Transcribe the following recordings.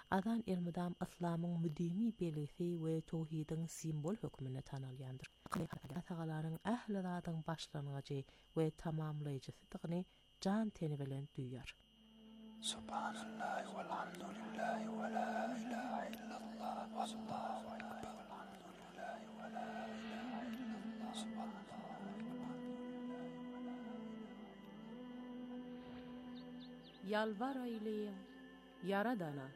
Adan elmidam İslamyň müdimi belgisi we tawhidiň simbol hökmüne tanalýandyr. Atagalaryň ähli zadyň başlangyjy we tamamlaýjysydygyny jan teni bilen duýar. Subhanallah walhamdulillah wa la ilaha illallah wallahu akbar walhamdulillah wa la ilaha illallah subhanallah. Yalvar aýlyň Yaradana.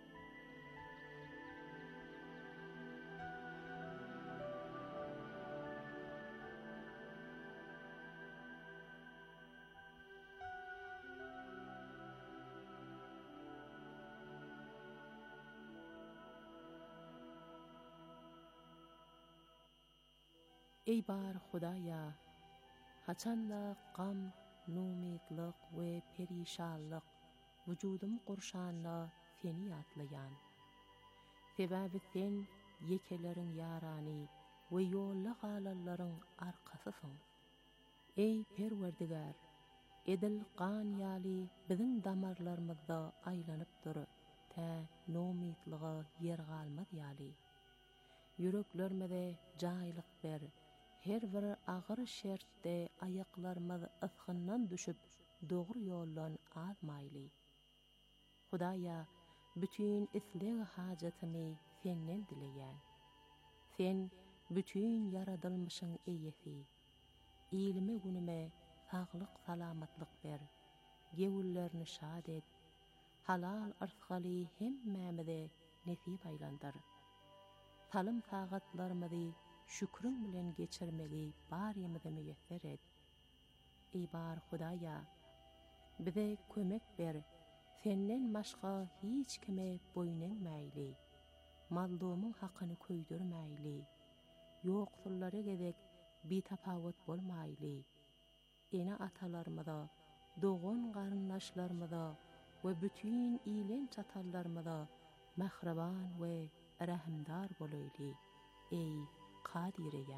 Ey bar Hudaýa, haçanda gam, numidlik we perişanlyk wujudum gurşanla seni atlayan. Sebäbi sen yekeleriň ýarany we ýolla galalaryň arkasysyň. Ey Perwerdigar, edil gan ýaly biziň damarlarymyzda aýlanyp dur, tä numidligy yer galmaz ýaly. Yüreklerimize jaýlyk ber. Her bir agyr şertde ayaklarymyz ısgyndan düşüp dogry ýoldan azmaýly. Hudaýa, bütün isleg hajatymy senden dileýän. Sen bütün yaradylmyşyň eýesi. Ilmi günüme saglyk salamatlyk ber. Gewüllerini şad et. Halal arzgaly hemmämize nesip aýlandyr. Salym sagatlarymyzy şükrün bilen geçirmeli barymyzy müýesser et. Ey bar Hudaýa, bize kömek ber. Senden başga hiç kime boýunmaýly. Mazlumyň hakyny köýdürmäýli. Ýoksullara gezek bitapawut bolmaýly. Ene atalarymyza, dogan garyndaşlarymyza we bütün ilen çatallarymyza mahraban we rahimdar bolaýly. Ey Kadireye.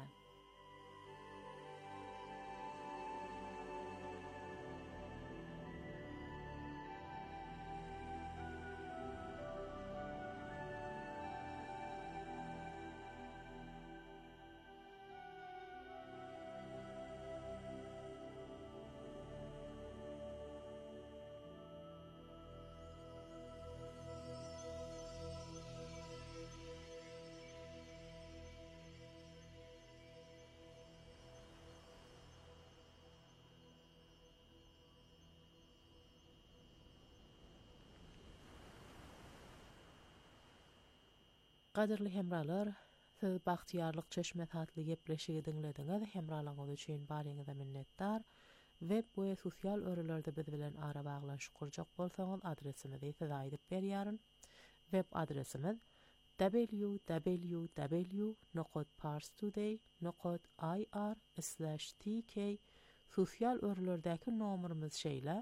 Gaderli hemralar, siz Bagtyarlyk çeşme tatly gepleşigi dinlediňiz. Hemralaňyz üçin baryňyza minnetdar. Web we sosial örelerde biz bilen ara baglanşyk kurjak bolsaňyz adresimizi size aýdyp berýäryn. Web adresimiz www.parstoday.ir/tk. Sosial örelerdäki nomerimiz şeýle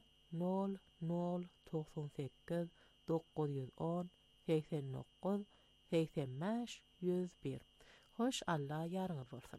0098 910 89 85-101. Hoş Allah yarını bolsun.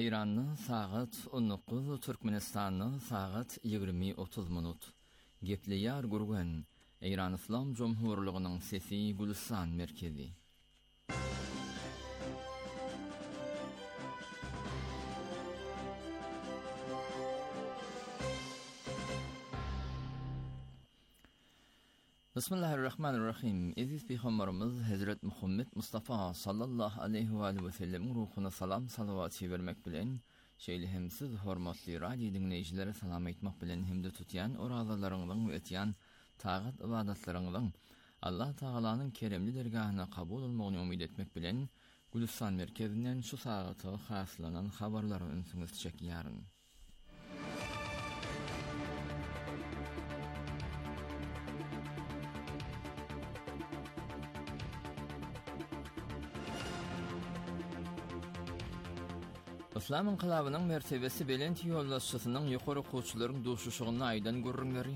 Eýranyň sagat 19, Türkmenistanyň sagat 20-30 minut. Gepleýär gurgan Eýran Islam Jomhurlygynyň sesi Gülistan merkezi. Bismillahirrahmanirrahim. Aziz Peygamberimiz Hazret Muhammed Mustafa sallallahu aleyhi ve sellem ruhuna salam salavat vermek bilen şeýle hemsiz hormatly radio dinleýijilere salam aýtmak bilen hemde tutýan orazalaryňyň we etýän tagat ibadatlaryňyň Allah Taalanyň keremli dergahyna kabul bolmagyny umyt etmek bilen Gülistan merkezinden şu sagaty haslanan habarlary öňsüňiz çekýäryn. İslam inqilabynyň mertebesi belent ýollaşçysynyň ýokary okuwçylaryň duşuşygyny aýdan görüňleri.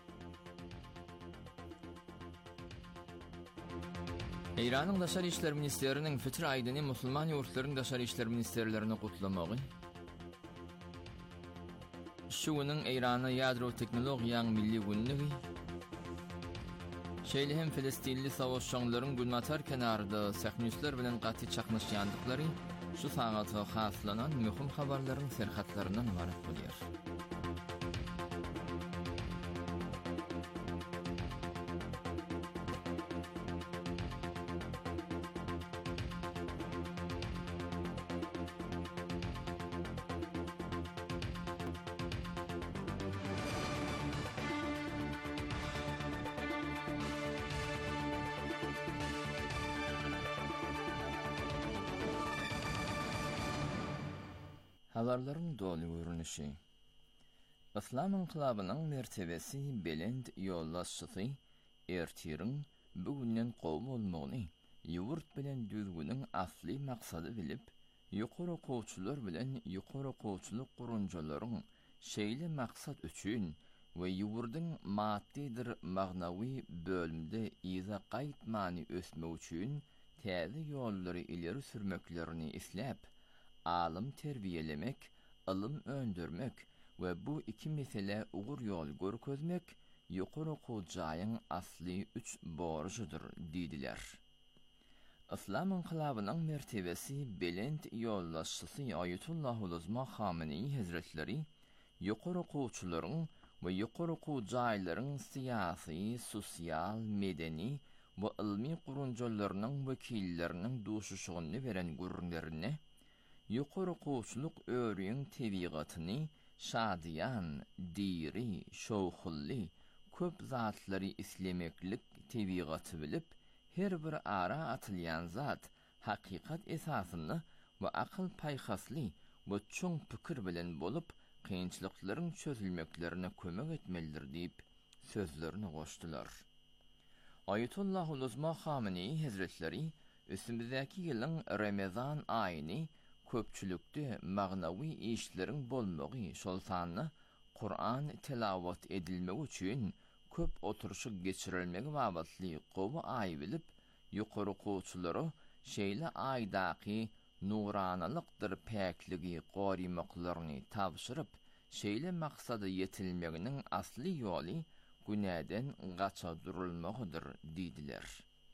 Eýranyň Daşary işler ministeriniň Fitr aýdyny musulman ýurtlaryň Daşary işler ministerlerini gutlamagy. Şu güniň Eýrany ýadro teknologiýaň milli günnigi. Şeýle hem Filistinli sowuşçylaryň günmatar kenarynda sähnisler bilen gaty çaknaşýandyklary şu sagaty haslanan möhüm habarlaryň serhatlarynyň ibaret bolýar. Habarlaryň doly görünüşi. İslam inqilabynyň mertebesi belend ýollaşçysy ertiriň bugünden gowum bolmagyny, ýurt bilen düzgüniň asly maksady bilip, ýokary okuwçylar bilen ýokary okuwçylyk gurunjalaryň şeýle maksat üçin we ýurdyň maddidir magnawy bölümde iza gaýtmany ösmek üçin täze ýollary ileri sürmeklerini isläp, alym terbiyelemek, ilm öndürmek ve bu iki mesele ugur yol görkezmek ýokary okuwjaýyň asly üç borjydyr diýdiler. İslam inqilabynyň mertebesi belent ýollaşçysy Aýatullahul Uzma Hameneý Hazretleri ýokary okuwçylaryň we ýokary okuwjaýlaryň syýasy, sosial, medeni we ilmi gurunjalarynyň wekilleriniň duşuşygyny beren gurrunlaryny ýokary okuwçylyk öwrüň tebigatyny şadyan, diri, şowhully, köp zatlary islemeklik tebigaty bilip, her bir ara atylýan zat hakykat esasyny we akyl paýhasly we çoň pikir bilen bolup, kynçylyklaryň çözülmeklerine kömek etmelidir diýip sözlerini goşdular. Aýatullahul Uzma Hameneý Hazretleri üstümizdäki ýylyň Ramazan aýyny köpçülükde magnawy işleriň bolmagy şol sany Kur'an tilawat edilmegi üçin köp oturuşy geçirilmegi babatly gowy aý bilip, ýokary okuwçylary şeýle aýdaky nuranalykdyr päkligi gorymaklaryny tapşyryp, şeýle maksady yetilmeginiň asly ýoly günäden gaça durulmagydyr diýdiler.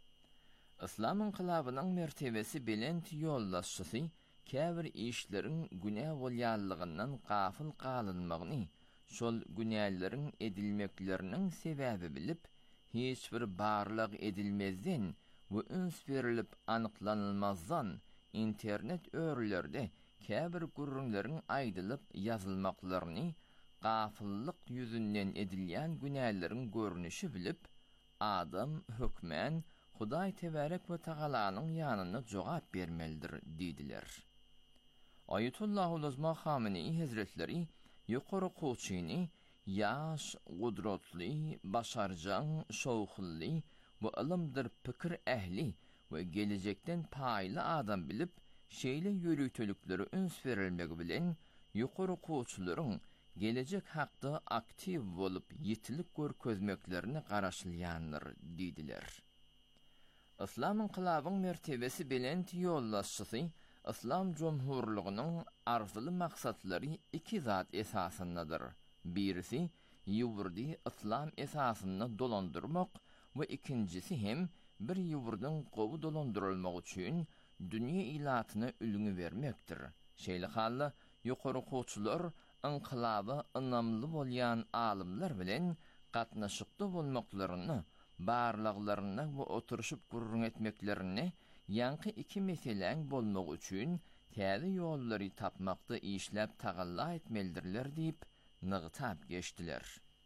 İslam inqilabynyň mertebesi belent ýollaşçysy käbir işleriň günä bolýanlygyndan gafil galynmagyny, şol günälerin edilmekleriniň sebäbi bilip, hiç bir barlyk edilmezden we üns berilip anyklanylmazdan internet örlerde käbir gurrunlaryň aýdylyp ýazylmaklaryny gafillik ýüzünden edilýän günäleriň görnüşi bilip, adam hökmen Hudaý tebarek we Taalanyň ýanyna jogap bermelidir diýdiler. Aýatullahul Uzma Hameneý Hazretleri ýokary okuwçyny ýaş, gudratly, başarjan, şowhully we ilmdir pikir ähli we gelecekden paýly adam bilip, şeýle ýörüýtelikleri üns berilmegi bilen ýokary okuwçylaryň gelecek hakda aktiv bolup ýetilik görkezmeklerini garaşylýandyr diýdiler. İslam inqilabynyň mertebesi belent ýollaşçysy İslam Cumhurluğunun arzuly maksatlary iki zat esasyndadyr. Birisi ýurdy İslam esasyny dolandyrmak we ikincisi hem bir ýurdyň gowy dolandyrylmagy üçin dünýä ilatyna ülüňi bermekdir. Şeýle hally ýokary hoçular inqilaby ynamly bolýan alymlar bilen gatnaşykda bolmaklaryny, barlaklaryny we oturuşyp gurrun etmeklerini ýanky iki meseleň bolmagy üçin täze ýollary tapmakda işläp tagalla etmelidirler diýip nygtap geçdiler.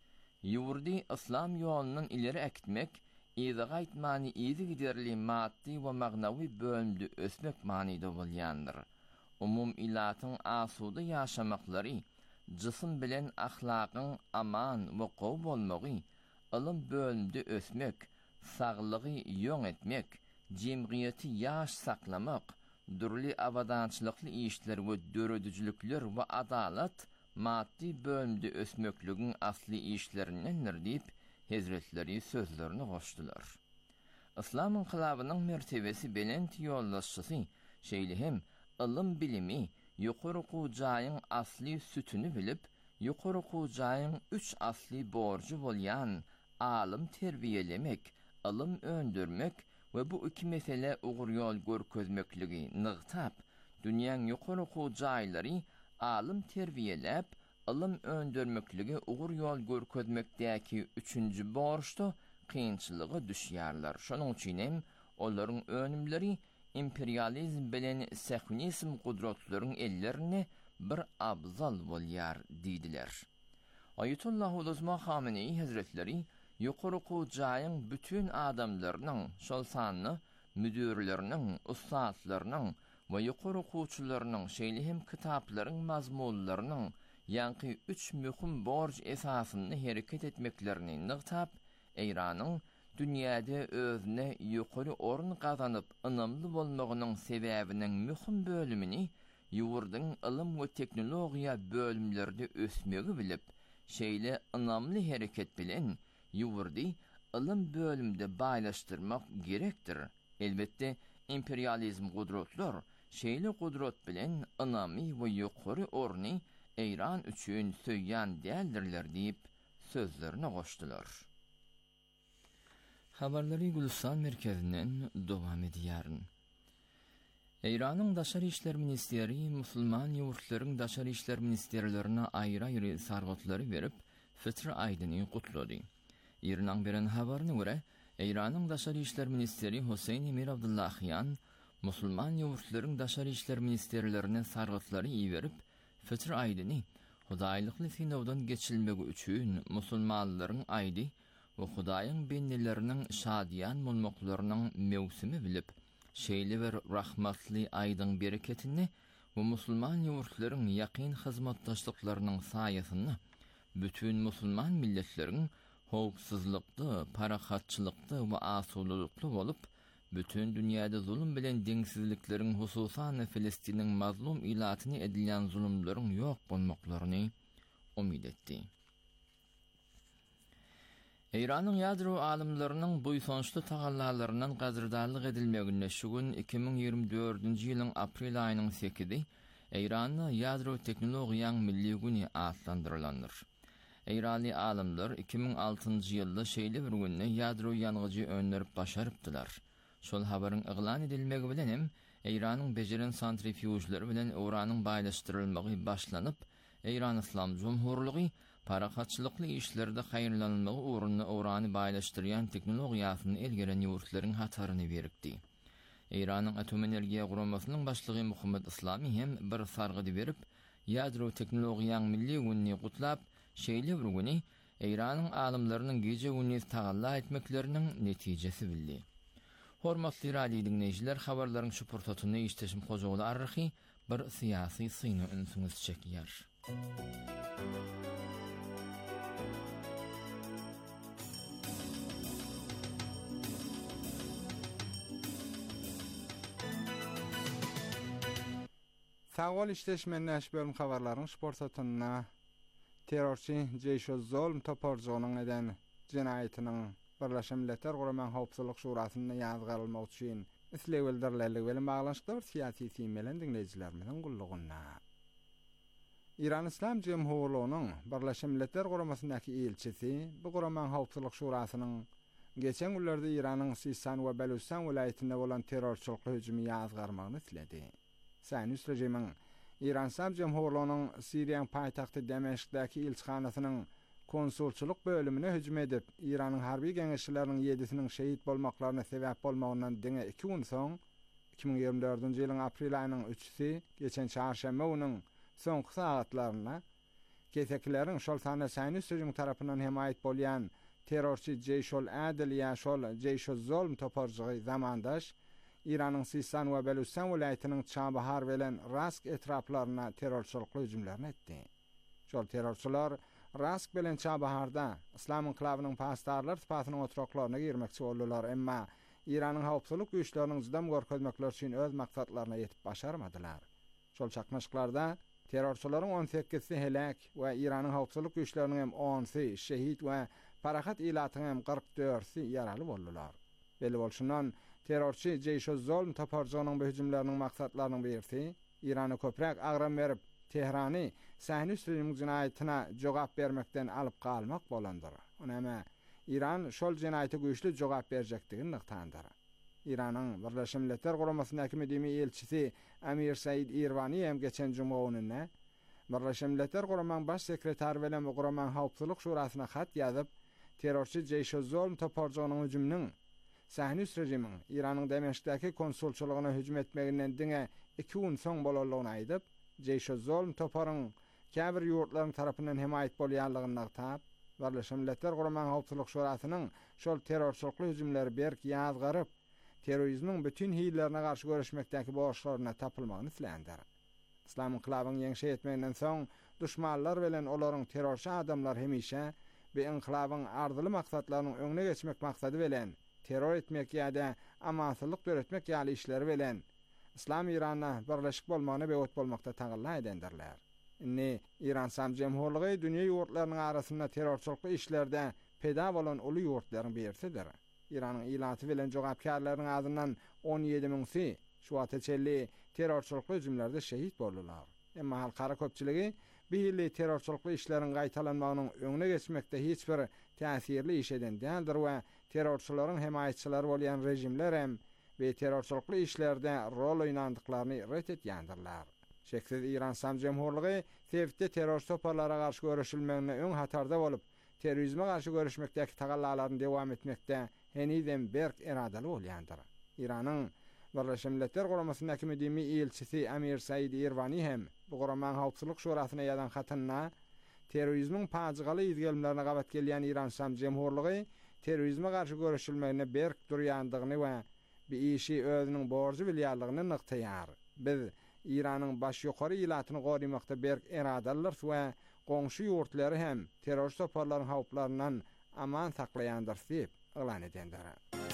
Ýurdy İslam ýolunyň ileri ekitmek, ýa-da aýtmany ýygy giderli maddi we magnawy bölümde ösmek manyda bolýandyr. Umum ilatyň asuda ýaşamaklary, jysm bilen ahlakyň aman we gowy bolmagy, ilm bölümde ösmek, saglygy ýoň etmek, jemgyýeti ýaş saklamak, durly abadançylykly işler we döredüjlükler we adalat maddi bölümde ösmekligiň asly işlerindendir diýip Hezretleri sözlerini goşdular. İslam inqilabynyň mertebesi bilen ýollaşçysy, şeýle hem ilm bilimi ýokary jaýyň asly sütünü bilip, ýokary jaýyň üç asly borjy bolýan alim terbiyelemek, ilm öndürmek we bu iki mesele ugur ýol görkezmekligi nygtap, dünýäň ýokary jaýlary alim terbiyelep, ilm öndürmekligi ugur ýol görkezmekdäki üçünji borçda kynçylygy düşýärler. Şonuň üçin hem olaryň önümleri imperializm bilen sehnism gudratlaryň ellerini bir abzal bolýar diýdiler. Ayetullah Uluzma Hamenei Hazretleri ýokary jaýyň bütün adamlarynyň şol sanly müdürleriniň, ustadlarynyň we ýokary okuwçylarynyň şeýle hem kitaplaryň mazmunlarynyň ýanky üç mühim borç esasyny hereket etmeklerini nygtap, Eýranyň dünýäde özüne ýokary orun gazanyp ynamly bolmagynyň sebäbiniň mühim bölümini ýurdyň ilm we teknologiýa bölümlerinde ösmegi bilip, şeýle ynamly hereket bilen ýurdy ilm bölümde baýlaşdyrmak gerekdir. Elbetde imperializm gudratlar şeýle gudrat bilen ynamy we ýokary orny Eýran üçin söýýän däldirler diýip sözlerini goşdular. Habarlary Gülistan merkezinden dowam edýär. Eýranyň Daşary işler ministeri musulman ýurtlaryň daşary işler ministerlerine aýry-aýry sargatlary berip, Fitr aýdyny gutlady. Ýerden beren habaryna görä, Eýranyň Daşary işler ministeri Husayn Emir Abdullahyan musulman ýurtlaryň daşary işler ministerlerine sargatlary berip, Fitr aýdyny Hudaýlykly finowdan geçilmegi üçin musulmanlaryň aýdy we Hudaýyň bendeleriniň şadyan bolmaklarynyň mewsimi bilip, şeýle bir rahmatly aýdyň bereketini we musulman ýurtlaryň ýakyn hyzmatdaşlyklarynyň saýasyny bütün musulman milletleriň howpsuzlykda, parahatçylykda we asulalykda bolup, bütün dünýäde zulüm bilen deňsizlikleriň hususan Filistiniň mazlum ilatyny edilýän zulümleriň ýok bolmaklaryny umid etdi. Eýranyň ýadro alimläriniň bu soňçly tagallalaryndan gazirdanlyk edilmegine şu gün 2024-nji ýylyň aprel aýynyň 8-i Eýranyň ýadro teknologiýaň milli güni adlandyrylandyr. Eýrany alimler 2006-njy ýylda şeýle bir günde ýadro ýangyjy öňlerip başarypdylar. Şol habaryň eglan edilmegi bilen hem Eýranyň bejeren santrifüjlary bilen uranyň baýlaşdyrylmagy başlanyp, Eýran İslam Cumhurlugy parahatçylykly işlerde haýyrlanmagy uğruna urany baýlaşdyrýan teknologiýasyny elgeren ýurtlaryň hataryny beripdi. Eýranyň atom energiýa guramasynyň başlygy Muhammed Islami hem bir sargydy berip, ýadro teknologiýaň milli günini gutlap, şeýle bir güni Eýranyň alimläriniň gece güni tagalla etmekleriniň netijesi bildi. Hormatly radio dinleýijiler, habarlaryň şu portatyny işleşim hojagy arryhy bir syýasy syny ünsüňiz çekýär. Sağol işleşmen näşbölüm habarlaryň sportatyna terrorçy Jeýşol Zolm toparjygynyň eden jenaýatynyň Birleşen Milletler Guramaň Howpsuzlyk Şurasyna ýazgarylmak üçin isleýeldirlerligi bilen baglanşykda bir siyasi simelen dinleýijilerimizin gullugyna. İran İslam Cemhurluğunyň Birleşen Milletler Guramasyndaky elçisi bu Guraman Hawpsuzlyk Şurasynyň geçen günlerde İranyň Sistan we Beluçistan welaýetinde bolan terrorçylyk hüjumy ýazgarmagyny tiledi. Sähnis rejimiň İran İslam Cemhurluğunyň Siriýanyň paýtagty Demeşkdaky elçihanasynyň konsulçylyk bölümine hüjüm edip İranyň harby geňeşçileriniň 7-siniň şehit bolmaklaryna sebäp bolmagyndan diňe 2 gün soň 2024-nji ýylyň aprel aýynyň 3-si geçen çarşamba günüň soňky saatlaryna keseklerin şol sany Sähnis rejimi tarapyndan hemaýet bolýan terrorçy Jeyşol Adil ýa şol Jeyşol Zolm toparjygy zamandaş İranyň Sistan we Beluçistan welaýetiniň Çabahar bilen Rask etraplaryna terrorçylyk hüjümlerini etdi. Şol terrorçylar Rask bilen Çabaharda İslam inqilabynyň pastarlar typatynyň oturaklaryna girmekçi boldular, emma İranyň hawpsuzlyk güýçleriniň jydam görkezmekler üçin öz maksatlaryna ýetip başarmadylar. Şol çaknaşyklarda terrorçylaryň 18-si helak we İranyň hawpsuzlyk güýçleriniň hem 10-si şehit we parahat ilatynyň hem 44-si ýaraly boldular. Beli bolşundan terrorçy Jeyşol Zolm taparjygynyň bu hüjümleriniň maksatlarynyň birisi İrany köprek agram berip Tehrany Sähnis rejimiň jinaýatyna jogap bermekden alyp galmak bolandyr. Onama İran şol jinaýaty güýçli jogap berjekdigini nyktandyr. İranyň Birleşen Milletler Guramasyndaky medeni elçisi Amir Said Irvani hem geçen juma gününe Birleşen Milletler Guramasynyň baş sekretary bilen Guraman Hawpsuzlyk Şurasyna hat ýazyp terrorçy Jeyşol Zolm taparjygynyň hüjüminiň Sähnis rejimiň İranyň Demeşkdaky konsulçylygyna hüjüm etmeginden diňe 2 gün soň bolanlygyny aýdyp Jeyşol Zolm toparyň käbir ýurtlaryň tarapyndan hemaýet bolýanlygyny aýdyp, Birleşen Milletler Guraman Hawpsuzlyk Şurasynyň şol terrorçylyk hüjümleri berk ýazgaryp, terrorizmiň bütün hiýlelerine garşy görüşmekdäki borçlaryna tapylmagyny islendir. İslam inqilabynyň ýeňşe etmeginden soň düşmanlar bilen olaryň terrorçy adamlar hemişe bu inqilabyň ardyly maksatlarynyň öňüne geçmek maksady bilen terror etmek ýa-da amansızlyk döretmek ýaly işleri bilen İslam İran'a birleşik bolmagyna bewet bolmakda taňyla edendirler. Inni İran İslam Cemhurlugy dünýä ýurtlarynyň arasynda terrorçylyk işlerde peda bolan uly ýurtlaryň birisidir. İranyň ilaty bilen jogapkarlarynyň adyndan 17.000si şu ateçelli terrorçylyk hüjümlerde şehit boldular. Emma halkara köpçüligi bu ýyly terrorçylyk işleriň gaýtalanmagynyň öňüne geçmekde hiç bir täsirli iş eden däldir we terrorçylaryň hemaýetçilari bolýan rejimler hem ve terrorçylyk işlerde rol oýnandyklaryny ret etýändirler. Şeksiz İran İslam Cemhurlugy tevhidde terror toparlara garşy görüşilmegine öň hatarda bolup, terrorizme garşy görüşmekdäki tagallalaryny dewam etmekde henizem berk eradali bolýandyr. İranyň Birleşen Milletler Guramasyndaky medeni elçisi Amir Said Irvani hem bu Guraman Hawpsuzlyk Şurasyna ýazan hatyna terrorizmiň paýjygaly ýyzgelmelerini gabat gelýän İran İslam Cemhurlugy terrorizme garşy görüşilmegine berk durýandygyny we bu işi özüniň borjy bilýärligini nyktaýar. Biz İranyň baş ýokary ilatyny gorumakda berk eradalylar we goňşy ýurtlary hem terror toparlaryň hawplaryndan aman saklaýandyr diýip elan edendir.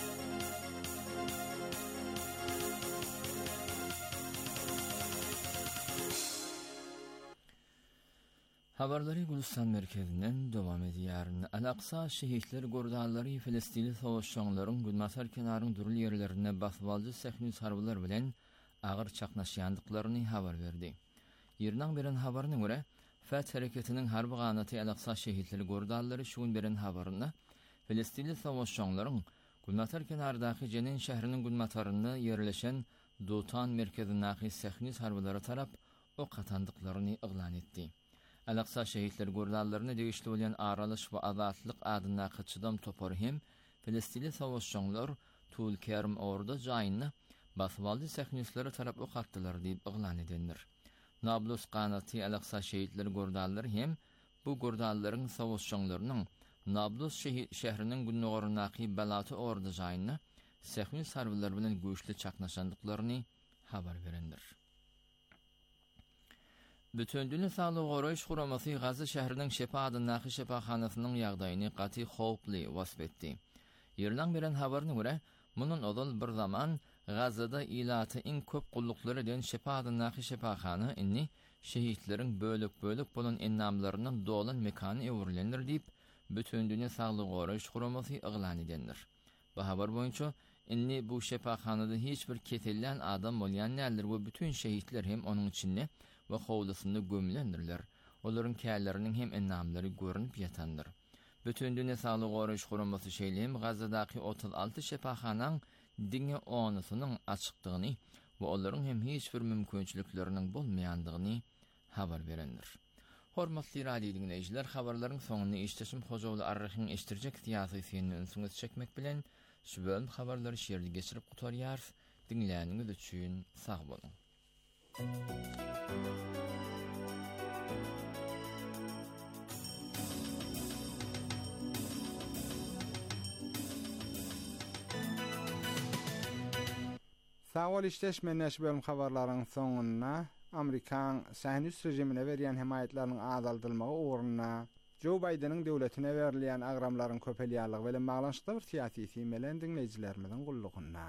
Habarlary Gulistan merkezinden dowam edýär. Al-Aqsa şehitler gordallary Filistini sowuşçaňlaryň Gülmasar kenaryň durul ýerlerine basbaldy Sähnis harbylar bilen agyr çaknaşýandyklaryny habar berdi. Ýerden beren habaryna görä, Fat hareketiniň harby ganaty Al-Aqsa şehitleri gordallary şu gün beren habaryna Filistini sowuşçaňlaryň Gülmasar kenardaky Jenin şäheriniň Gülmasaryny ýerleşen Dotan merkezindäki Sähnis harbylary tarap ok atandyklaryny elan etdi. Al-Aqsa şehitleri gordallaryna degişli bolýan aralyş we azatlyk adyndaky çydam topary hem Filistini sowuşçaňlar Tulkerim orda jaýyny basbaldy Sähnisleri tarap ok atdylar diýip elan edendir. Nablus qanaty Al-Aqsa şehitleri gordallary hem bu gordallaryň sowuşçaňlarynyň Nablus şäheriniň günnogorundaky Balaty orda jaýyny Sähnis harbylary bilen güýçli çaknaşandyklaryny habar berendir. Bütün Dünya Sağlyk Goraýyş Guramasy Gaza şäheriniň Şepa adyndaky şepahanasynyň ýagdaýyny gaty howply wasp etdi. Ýerden beren habaryna görä, munun odal bir zaman Gazada ilaty iň köp gullukları eden Şepa adyndaky şepahana inni şehitleriň bölük bolan ennamlarynyň dolan mekany ewrilenir diýip Bütün Dünya Sağlyk Goraýyş Guramasy elan edendir. Bu habar boýunça inni bu şefahanada hiç bir ketillen adam bolyan näler we bütün şehitler hem onun içinde we howlusunda gömülendirler. Olaryň källeriniň hem ennamlary görünüp ýatandyr. Bütün dünýä saglyk goraş guramasy şeýlem Gazadaky 36 şefahanaň diňe onusynyň açykdygyny we olaryň hem hiç bir mümkinçilikleriniň bolmaýandygyny habar berendir. Hormatly radio dinleýijiler, habarlaryň soňuny işleşim Hojawly Arrahyň eşdirjek siýasy syny ünsüňiz çekmek bilen şu bölüm habarlary şeýerli geçirip gutarýar. Dinleýäniňiz üçin sag bolun. Sağol işleşmeneş bölüm habarlaryň soňuna Amerikan Sahnüs rejimine berýän himayetlaryň azaldylmagy uğruna Joe Biden'in döwletine berilýän agramlaryň köpelýärligi bilen baglanşykda bir siýasy simelen dinleýijilerimiziň gullugyna.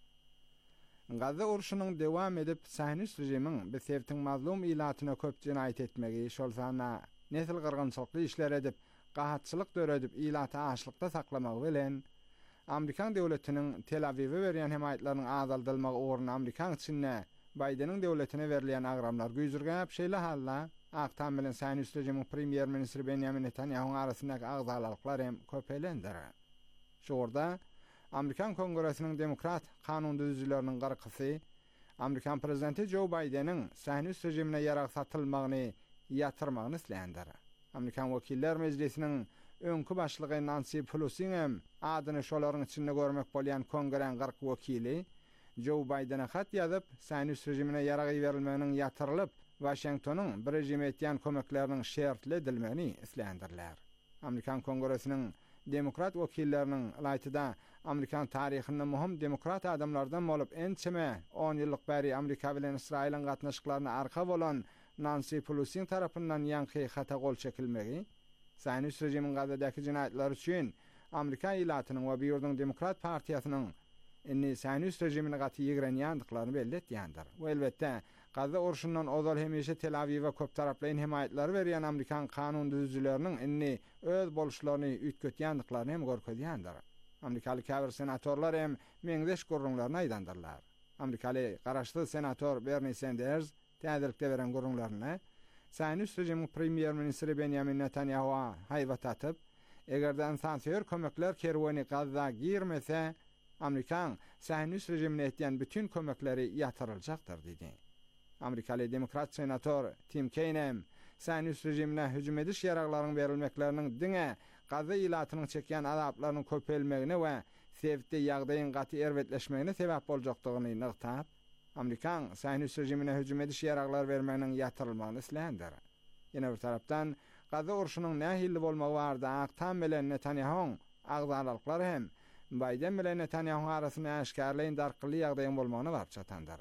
Gaza urşunyň dewam edip Sahnüs rejimiň besewtiň mazlum ilatyna köp jinaýat etmegi, şolsana nesil gyrgynçylykly işler edip, gahatçylyk döredip ilaty aşlykda saklamagy bilen Amerikan döwletiniň Tel Aviwe berýän himayetlaryň azaldylmagy uğruna Amerikan içinde Biden'in döwletine berilýän agramlar güýjürgäp şeýle halla Aktam bilen Sahnüs rejimiň premier ministri Benjamin Netanyahu arasyndaky agzalyklar hem köpelendir. Şurda Amerikan Kongressiniň demokrat kanun düzüjleriniň garkysy Amerikan prezidenti Joe Biden'in Sahnüs rejimine ýarag satylmagyny ýatyrmagyny isleýändir. Amerikan Wekiller Meclisiniň öňkü başlygy Nancy Pelosi hem adyny şolaryň içinde görmek bolýan Kongreň 40 wekili Joe Biden'a hat ýazyp, Sahnüs rejimine ýarag berilmeginiň ýatyrylyp, Washingtonyň bir rejime etýän kömekleriniň şertli edilmegini isleýändirler. Amerikan Kongressiniň demokrat wekilleriniň laýtyda Amerikan taryhyny muhim demokrat adamlardan bolup ençeme 10 ýyllyk bäri Amerika bilen Israýlyň gatnaşyklaryna arka bolan Nancy Pelosiň tarapyndan ýanky hata gol çekilmegi, Sahnüs rejimiň Gazadaky jinaýatlar üçin Amerika ilatynyň we ýurdun demokrat partiýasynyň inni Sahnüs rejimine gaty ýigrenýändiklaryny belli etýändir. We elbetde Gaza urşundan ozal hemişe Tel Aviwe köp taraplaryň himayetlary berýän Amerikan kanun düzüjleriniň inni öz boluşlaryny ütkötýändiklaryny hem görkezýändir. Amerikaly käbir senatorlar hem meňzeş gurrunlaryny aýdandyrlar. Amerikaly garaşly senator Bernie Sanders täzelikde beren gurrunlaryny Sahnüs rejimiň premier ministri Benjamin Netanyahu haýbat atyp, egerden sansör kömekler kerwany Gaza girmese, Amerikan Sahnüs rejimine etýän bütün kömekleri ýatyryljakdyr diýdi. Amerikaly demokrat senator Tim Kaine Sahnüs rejimine hüjüm ediş ýaraglarynyň berilmekleriniň diňe Gaza ilatynyň çekýän azaplarynyň köpelmegine we sebäpde ýagdaýyň gaty erwetleşmegine sebäp boljakdygyny nykdap, Amerikan Sahnüs rejimine hüjüm ediş ýaraglar bermeginiň ýatyrylmagyny isleýändir. Ýene bir tarapdan Gaza urşunyň nähilli bolmagy barada Aktam bilen Netanyahu agzalyklar hem Biden bilen Netanyahu arasyny aşkarlaýyn darkyly ýagdaýyň bolmagyna barp çatandyr.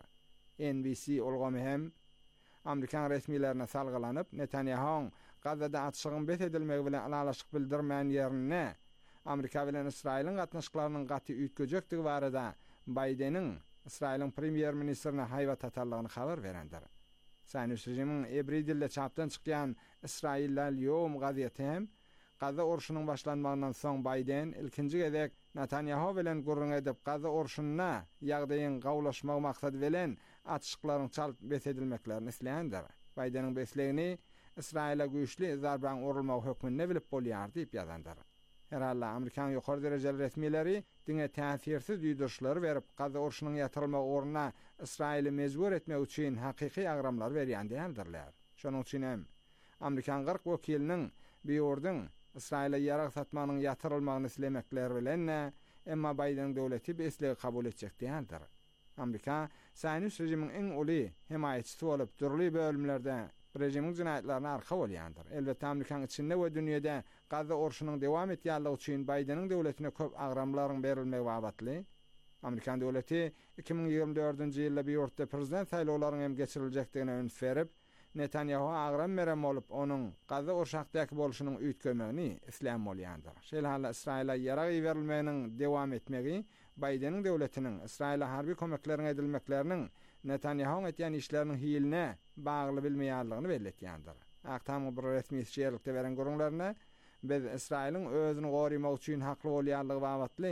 NBC olgamy hem Amerikan resmilerine salgylanyp Netanyahu Gazada atşygyň bet edilmegi bilen alalaşyk bildirmän ýerine Amerika bilen Israýlyň gatnaşyklarynyň gaty ütgejekdigi barada Bidenin Israýlyň premier ministrine haýbat atarlygyny habar berendir. Sahnüs rejimiň ebri dilde çapdan çykýan Israýil ýom gaziýeti hem Gaza urşunyň başlanmagynyň soň Biden ilkinji gezek Netanyahu bilen gurrun edip Gaza urşunyna ýagdaýyň gawlaşmak maksady bilen atşyklaryň çalyp besedilmeklerini isleýändir. Bidenin beslegini Israýla güýçli zarban urulmagy hökmüne bilip bolýar diýip ýazandyr. Herhalde Amerikan ýokary derejeli resmileri diňe täsirsiz ýüdürşleri berip Gaza urşunyň ýatyrylmagy uğruna Israýly mejbur etmek üçin hakyky agramlar berýän diýerdirler. Şonuň üçin hem Amerikan 40 wekiliniň biýurdun Israýla ýarag satmanyň ýatyrylmagyny islemekler bilen emma Biden döwleti beslegi kabul etjek diýerdir. Amerika Sahnüs rejimiň iň uly himayetçisi bolup turly bölümlerde rejimiň jinaýatlaryna arka bolýandyr. Elbetde Amerikan içinde we dünýede Gaza urşunyň dewam etýänligi üçin Bidenin döwletine köp agramlaryň berilmegi babatly. Amerikan döwleti 2024-nji ýylda bir ýurtda prezident saýlawlarynyň hem geçiriljakdygyna öňüt berip, Netanyahu agram merem olup onun Gaza urşakdaky boluşynyň ütkömegini isleýän bolýandyr. Şeýle halla Israýla ýarag berilmeginiň dewam etmegi Bidenin döwletiniň Israýla harby kömeklerine edilmekleriniň Netanyahu etýän işleriniň hiline bagly bilmeýärligini belli etýändir. Aktam bir resmi şeýerlikde beren gurrunlaryna biz Israýlyň özüni gorumak üçin hakly bolýarlygy babatly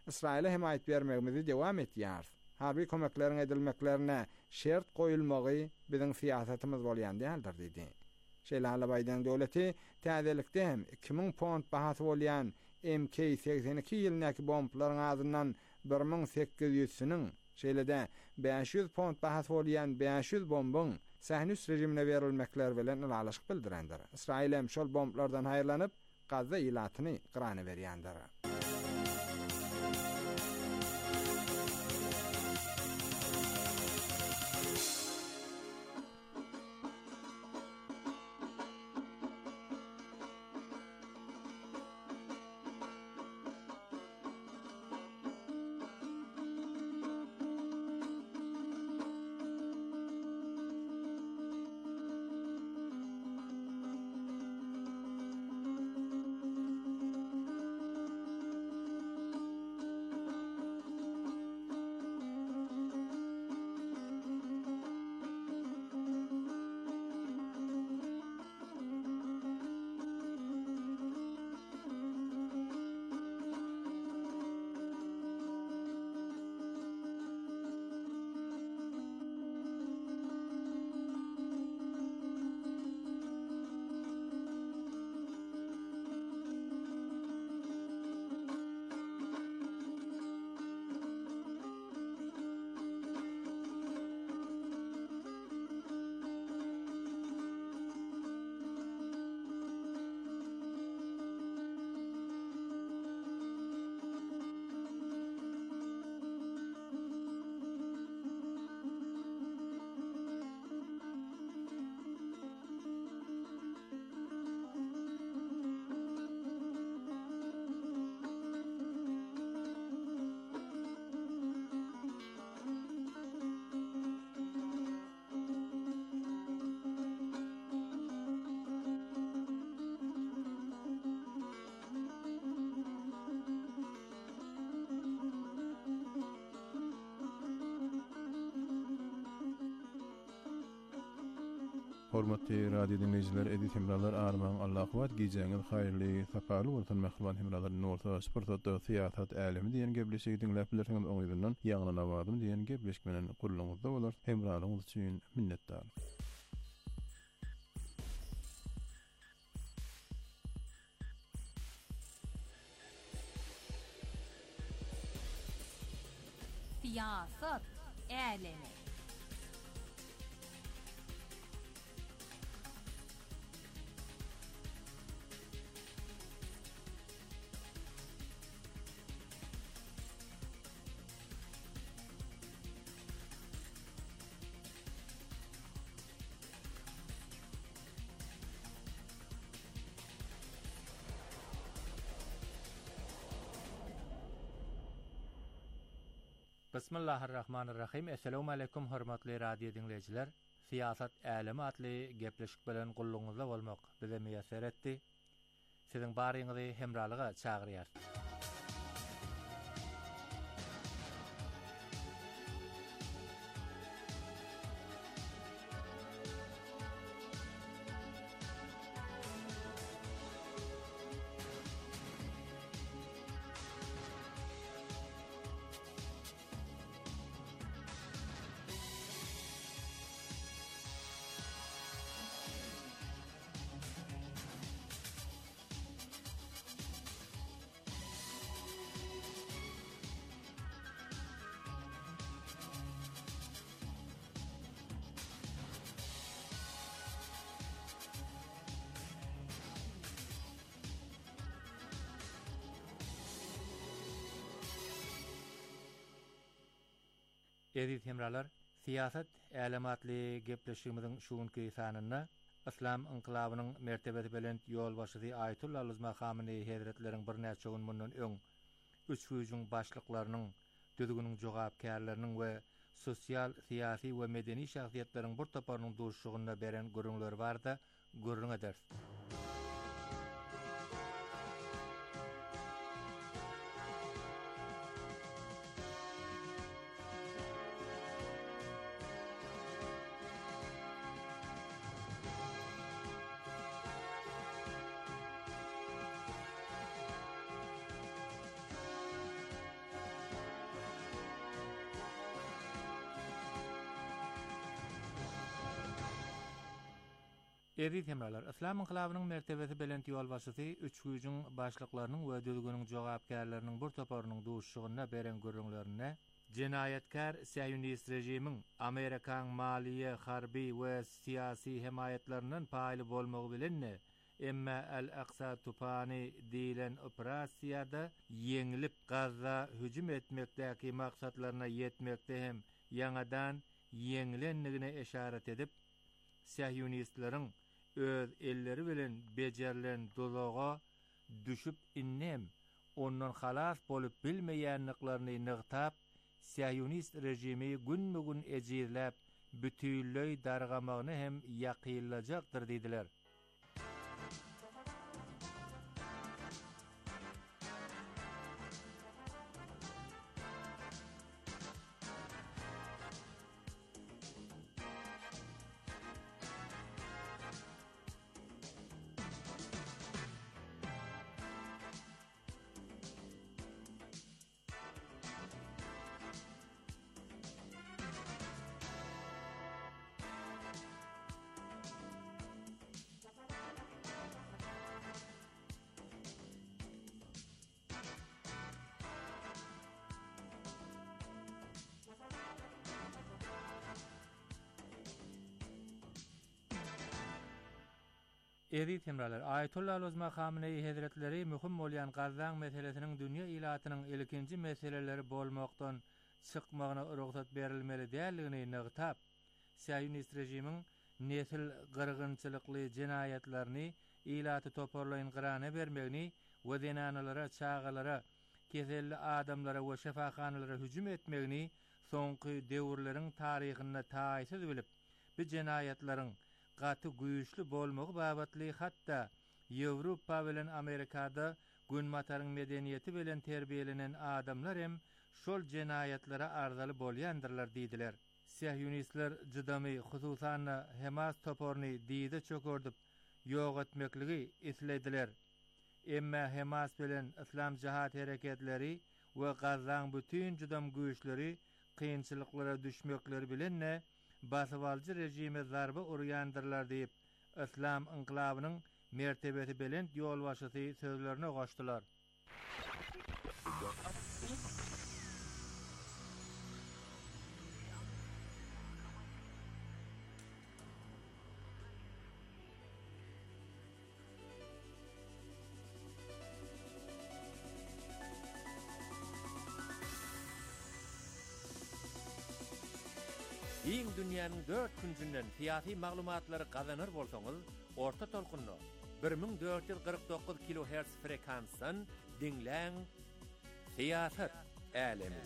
İsrail'e himayet bermegimizi dewam etýär. Harbi kömeklerin edilmeklerine şert goýulmagy biziň siýasatymyz bolýan däldir dedi. Şeýle Biden döwleti täzelikde hem 2000 pond bahasy bolýan MK-82 ýylynaky bomblaryň azyndan 1800-süniň, şeýle-de 500 pond bahasy bolýan 500 bombyň Sahnus rejimine berilmekler bilen alaşyk bildirendir. İsrail hem şol bomblardan haýyrlanyp Gazza ýylatyny gyrany berýändir. Hormatly radio dinleyijiler, edit hemralar arman Allah kuwat giýjeňiz haýyrly, sapaly bolsun mehriban hemralaryň orta sportda siýasat älimi diýen gepleşigi dinläp bilersiňiz oňyzyndan ýaňyna nawadym diýen gepleşik menen gurulmaňyzda bolar. Hemralaryňyz üçin minnetdar. Siýasat älimi. Bismillahirrahmanirrahim. Assalamu alaikum hormatly radio dinleyijiler. Siýasat älimi atly gepleşik bilen gulluňyzda bolmak bize meýasar etdi. Siziň baryňyzy hemralyga çagyrýar. Edit hemralar, siýasat älematly gepleşigimiziň şuňky sanyna İslam inqilabynyň mertebesi bilen ýol başçysy Ayetullah Ulama Khamenei Hazretleriň bir näçe gün mundan öň üç güýjüň başlyklarynyň, düzgünüň jogapkärleriniň we sosial, siýasy we medeni şahsiýetleriň bir toparynyň duruşygyna beren görüňler barda görüň eder. Eri temralar, İslam inqilabynyň mertebesi belent ýol başçysy üç güýjüň başlyklarynyň we düzgüniň jogapkärleriniň bir toparynyň duşşugyna beren görüňlerine jenayetkär Siyonist rejimiň Amerikan maliýe, harby we siýasy hemaýetleriniň paýly bolmagy bilen emma Al-Aqsa tupany diýilen operasiýada ýeňilip Gazza hüjüm etmekdäki maksatlaryna ýetmekde hem ýaňadan ýeňilenligine eşaret edip Siyonistlaryň öz elleri bilen becerilen dolaga düşüp innem ondan halas bolup bilmeýänliklaryny nygtap Siyonist rejimi gün-gün ejirläp bütünlüği dargamagyny hem ýakynlajakdyr diýdiler. Eri temralar, Ayetullah Ozma Khamenei Hazretleri mühim bolýan Gazzaň meselesiniň dünýä ilatynyň ilkinji meseleleri bolmakdan çykmagyna ruhsat berilmeli däldigini nygtap, Siyonist rejimiň nesil gyrgynçylykly jinayetlerini ilaty toparlaýyn gyrana bermegini we zenanalara, çağalara, keselli adamlara we şefahanalara hüjüm etmegini soňky döwürleriň taryhyna taýsyz bilip, bu jinayetleriň gaty güýçlü bolmagy babatly hatda Ýewropa bilen Amerikada günmataryň medeniýeti bilen terbiýelenen adamlar hem şol jinayetlere arzaly bolýandyrlar diýdiler. Siyonistler jydamy hususan Hamas toporny diýde çökördyp ýok etmekligi islediler. Emma Hamas bilen İslam Cihat hereketleri we Gazzaň bütün jydam güýçleri kynçylyklara düşmekleri bilen basywalyjy rejime zarba urýandyrlar diýip İslam inqilabynyň mertebesi belent ýol başçysy sözlerine goşdylar. Iň dünýäniň 4 küncünden fiýasy maglumatlary gazanır bolsaňyz, orta tolkunly 1449 kHz frekansdan dinläň Siýasat älemi.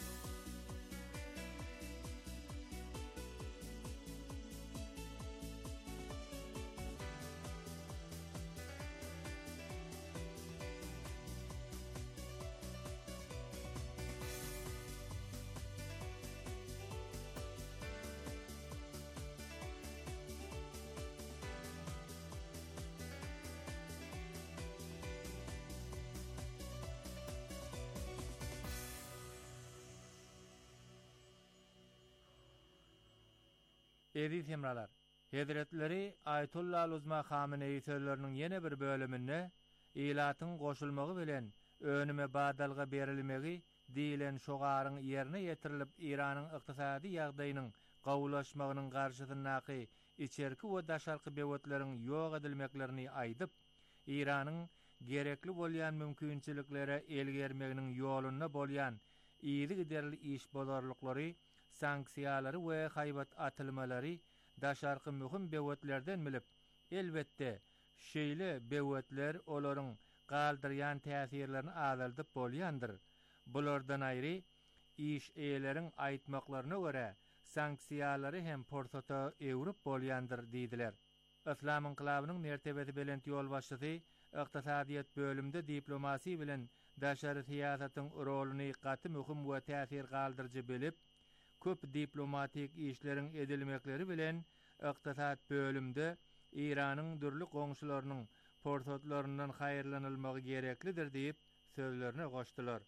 Eri temralar, Hazretleri Ayetullah Ozma Khamenei sözleriniň ýene bir bölüminde ilatyň goşulmagy bilen önüme badalga berilmegi diýilen şogaryň ýerine ýetirilip Iranyň ykdysady ýagdaýynyň gawulaşmagynyň garşysyndaky içerki we daşarky bewetleriň ýok edilmeklerini aýdyp, Iranyň gerekli bolýan mümkinçiliklere elgermeginiň ýolunda bolýan ýygy giderli iş bolarlyklary, sanksiýalary we haýbat atylmalary daşarky mühim bewetlerden bilip, elbetde şeýle bewetler olaryň galdyrýan täsirlerini azaldyp bolýandyr. Bulardan aýry iş eýeleriň aýtmaklaryna görä sanksiýalary hem portata ewrup bolýandyr diýdiler. İslam inqilabynyň mertebesi belent ýol başçysy ykdysadyýat bölümde diplomasi bilen daşary siýasatyň roluny gaty mühim we täsir galdyrjy bilip, köp diplomatik işleriň edilmekleri bilen ykdysat bölümde Iranyň dürli goňşularynyň portatlaryndan haýyrlanylmagy gereklidir diýip sözlerine goşdylar.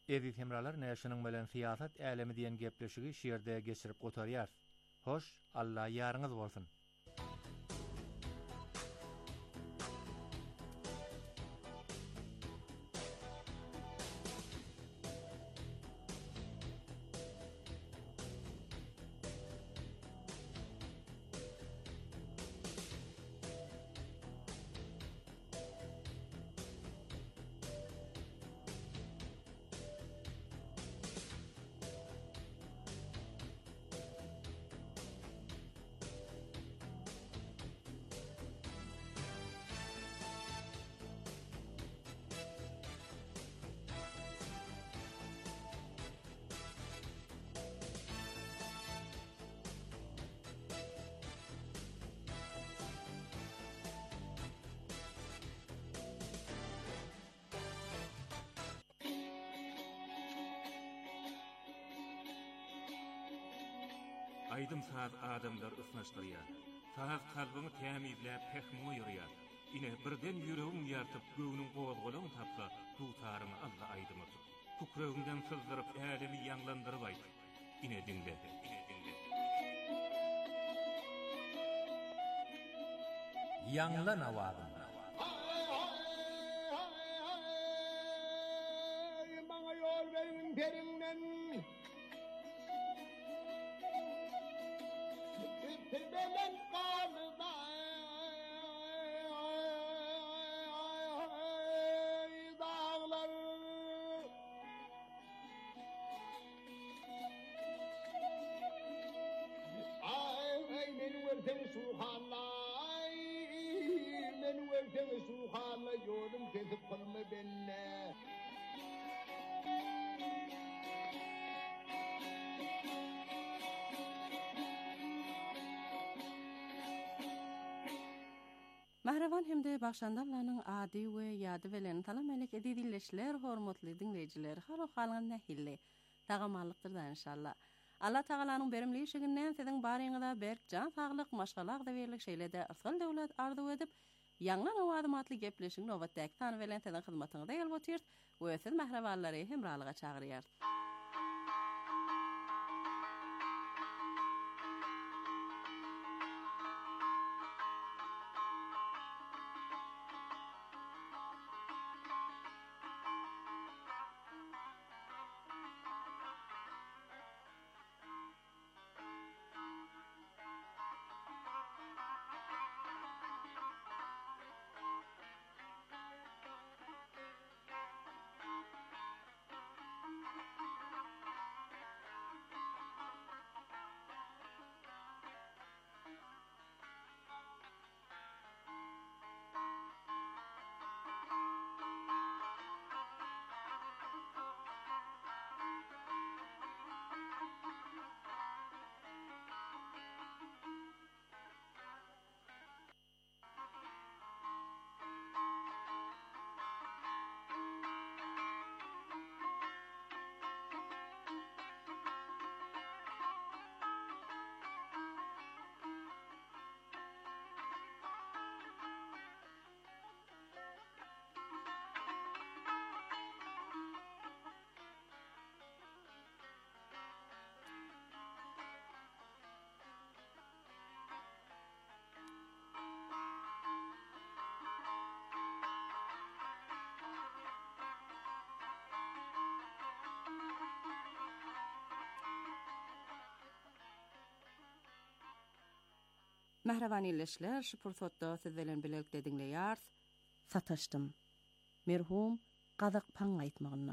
Ezi hemralar näşiniň bilen siýasat älemi diýen gepleşigi şeýerde geçirip gotarýar. Hoş, Allah ýarynız bolsun. Aydym saat adamlar ısnaşdyrýar. Saat kalbyny tämizläp pehmine ýürýär. Ine birden ýüregiň ýartyp göwüniň gowazgalagyny tapsa, tutary Allah aydymy tut. Tukragyndan sızdyryp älemi ýanglandyryp aýt. Ine dinle. Ýanglan awagym. Maňa ýol berin perinden. Tebelen kalda dağlar ay meni versen suhalay meni versen suhalay yolum kesip kalma benne. Mahravan hemde başlandarlaryň ady we ýady bilen salam elek edilişler hormatly dinleýijiler har halgyň nähille tagamalykdyrdan inşallah. Allah Tagalanyň berimli şeginden siziň baryňyzda berk jan saglyk maşgalak da berlik şeýlede arsal döwlet arzu edip ýanglan awadymatly gepleşiň nowatdaky tany bilen siziň hyzmatyňyzda ýalwatyr we siz mahrawanlary hemralyga çagyrýar. Mahrawan illeşler şu pursatda siz bilen birlikde dinleýär. Sataşdym. Merhum gazyk paň aýtmagyna.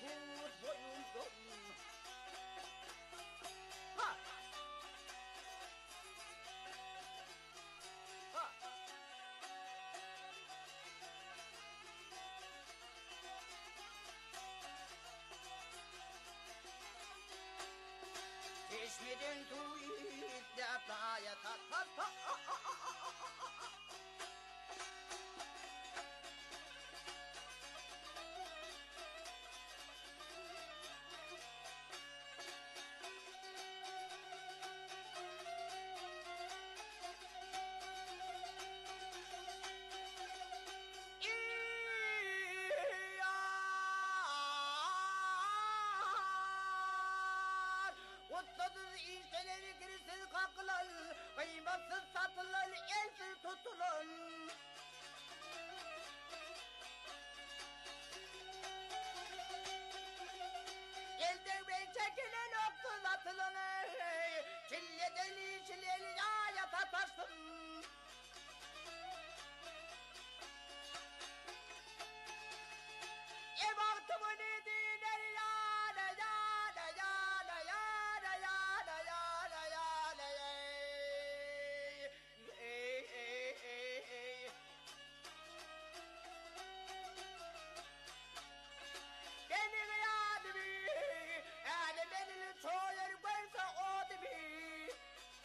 tut boyundan. Ha! Ha! Çeşmeden tuyut depraya ta ta ta. Otladır işleri girsiz kalkılar, kıymatsız satılır, elsiz tutulur. Elden ben çekilen oksuz atılır, çilledeli çileli yaya tatarsın. Ev altımı dediler ya da ya da ya da ya da ya da ya da ya da ya. Beni kıyadı bir, yani beni çoğuları koysa o bir.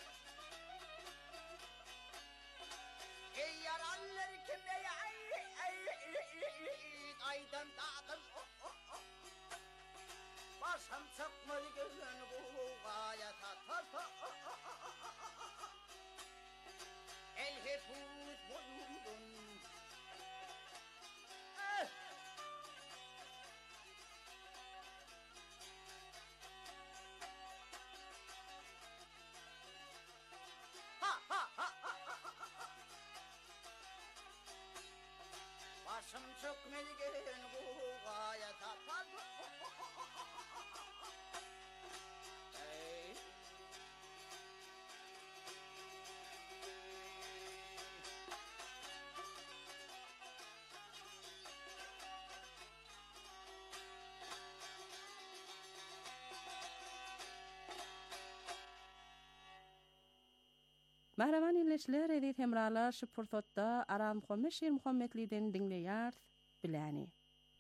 Yaralıları kime aydan dağdır. Başım çıkmadı gözünü kuvaya tatarsa. El hep ut boyundun. Ha ha ha ha. Başım çökmedi gelin kuvaya tatar. Mahraman illeşler edit hemralar şu pursatda Aram Şir Muhammedli'den dinleýär biläni.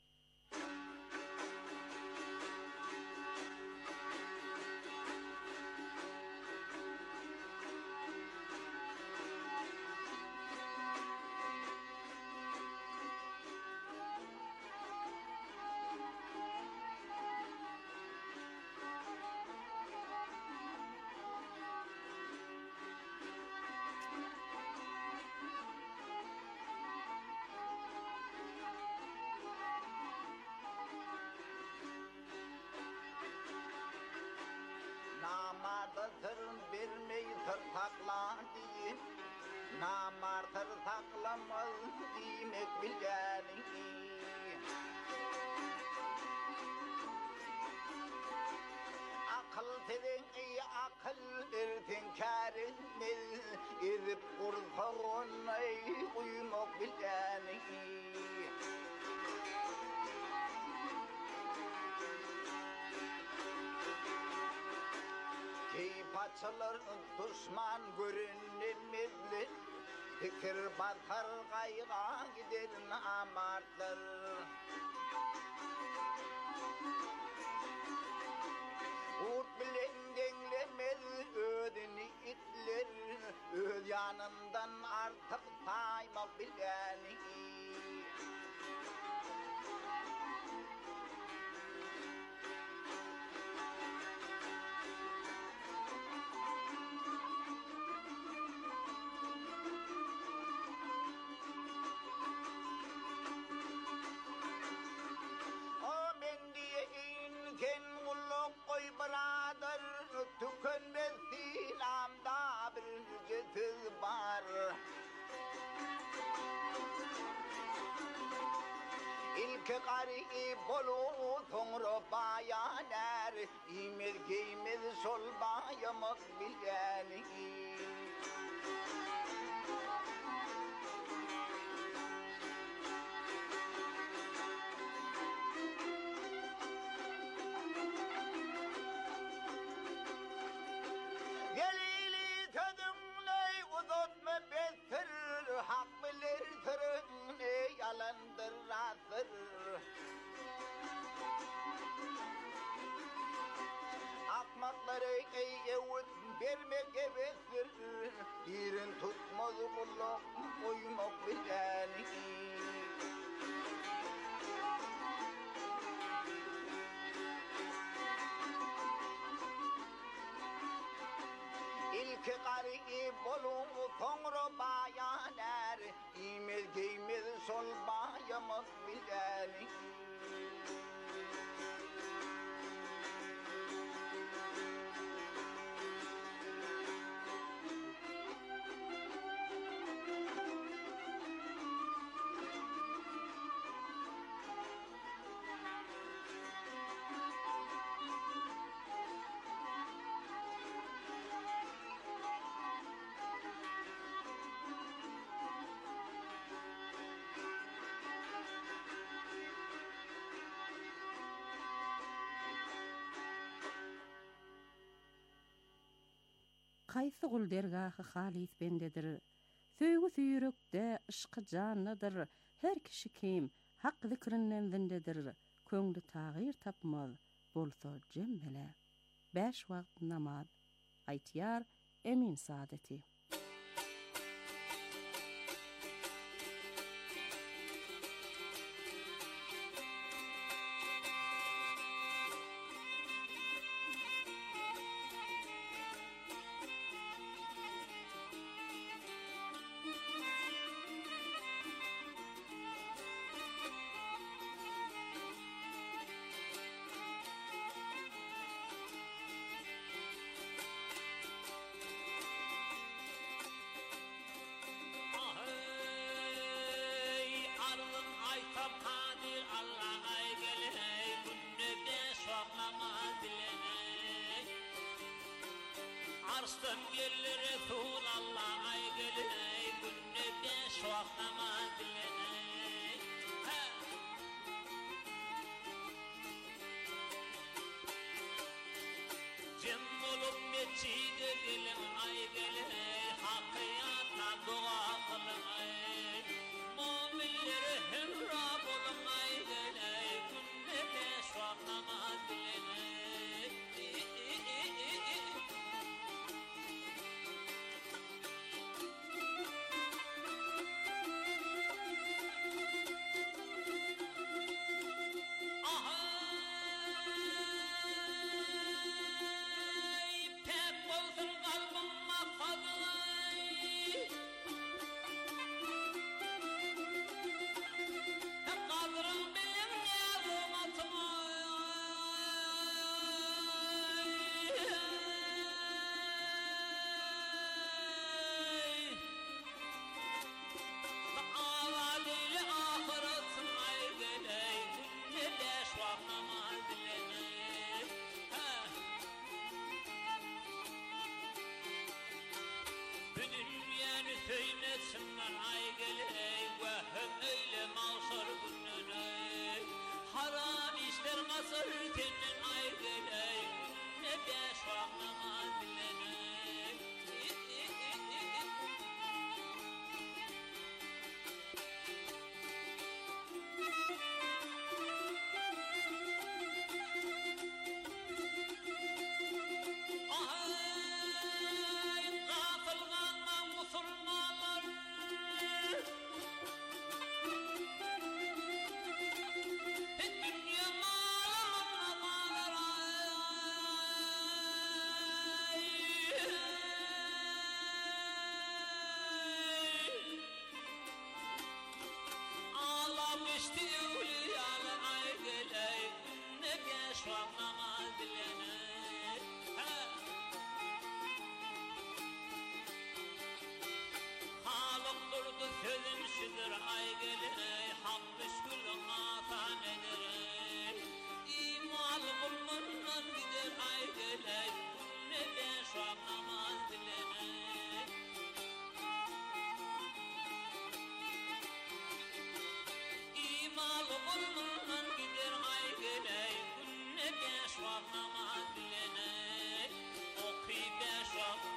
Namardatırın vermeyi tırtaklan deyin. Namartır taklamaz demek bilgeni. Akıl teden iyi akıl erten kâr etmez. Edip kurtağın uyumak bilgeni. Paçalar düşman görünmezler. Fikir batar kayga gider namartlar. Urt bilen denglemez ödeni itler. Öd yanından artık taymak bileni. Birader tükenmez silamda bir getiz var. İlk kari bolu sonra bayaner. İmel giymez sol bayamak bilgeni. vermek evestir. Birin tutmaz kulak koymak bileni. İlki qarib bolun toğru bayaner. İmez giymez sol bayamak bileni. Qaysı gul dergahı halis bendedir. Söýgü süýrekde ışqı canlıdır. Her kişi kim hak zikrinden zindedir. Köňli tagyr tapmaz bolsa jembele. 5 wagt namaz. Aýtýar Emin Saadeti. Arslan gelir Resul Allah ay gelir günde 5 wagt namaz dileney. Cem bolup meçide gelin ay gelir hakiyatna dua kılay. Mu'minlere hemra bolun ay gelir günde 5 wagt namaz dileney. Söylesinler ay geley vahim öyle mağsar gününe. Haram işler masar kendin ay geley ne 5 wagt namaz dileney. Sözümsüdür ay geley hak müşkülün atan ederey. İmal bulmandan gider ay geley ne 5 wagt namaz dileney. İmal bulmandan gider ay geley ne 5 wagt namaz dileney. Oky 5 wagt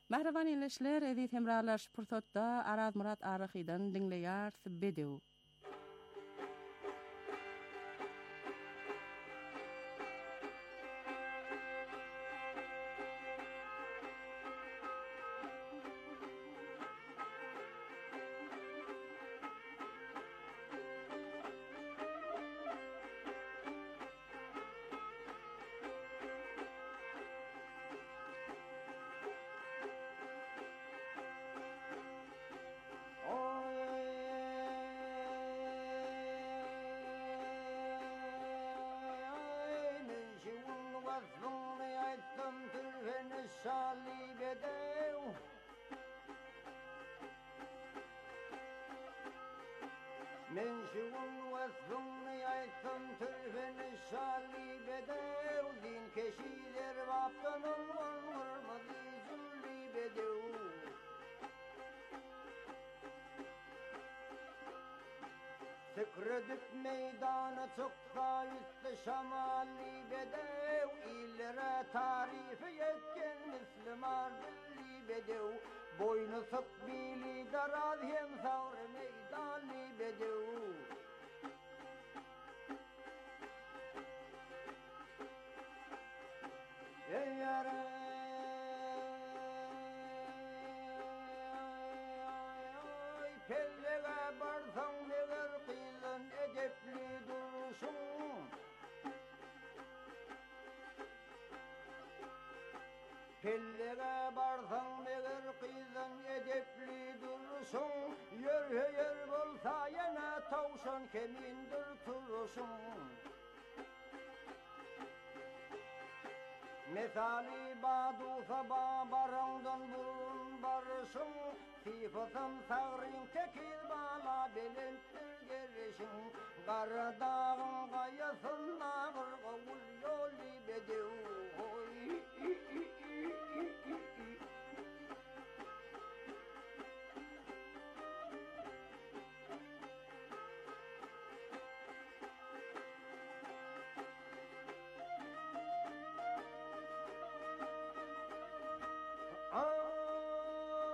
Mehreban ýeşler edit hemralar şpurtotda Araz Murat Arahydan dinleýär bedew. Men şuun vasfını aytsam tülfini şali bedev din keşiler vaptanın olmaz izulli bedev Sıkredip meydanı çıksa üstü şamali bedev illere tarifi yetken Müslüman billi bedev boynu sık bili daraz hem savr meydani bedev Ey yara pellega barsan neger kıylan edepli duruşun Pellega barsan neger kıylan edepli duruşun Yer bolsa yana tavşan kemindir turuşun Mesali badu sabah barangdan burun barışın Sifatın sağırın tekil bala belenttir gerişin Karadağın kayasın ağır kavul yoli bedev